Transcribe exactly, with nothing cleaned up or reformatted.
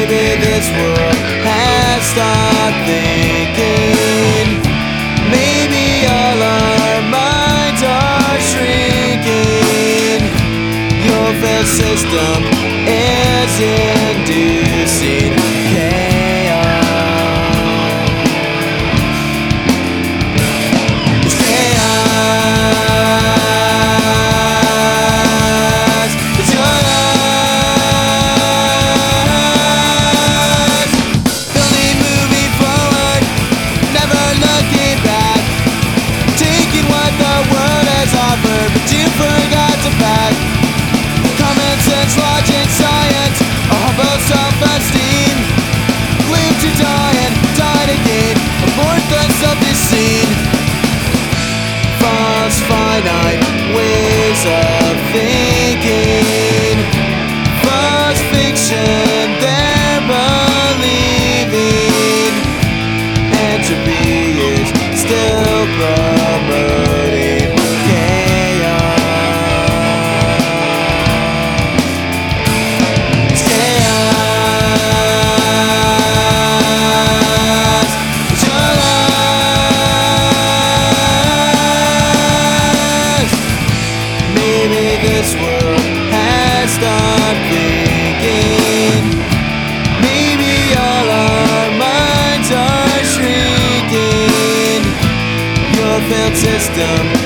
Maybe this world has stopped thinking. Maybe all our minds are shrinking. Your failed system is inducing chaos. It's chaos. It's chaos. Building, moving forward, never looking back. Taking what the world has offered, but you forgot to pack. Common sense, logic, science, a humble self-esteem. Live to die and die again, abort the self-deceit. False, finite ways of thinking. False fiction, they're believing. Entropy is still promoting chaos. It's chaos. It's chaos. Maybe this world has stopped thinking. Maybe all our minds are shrinking. Your failed system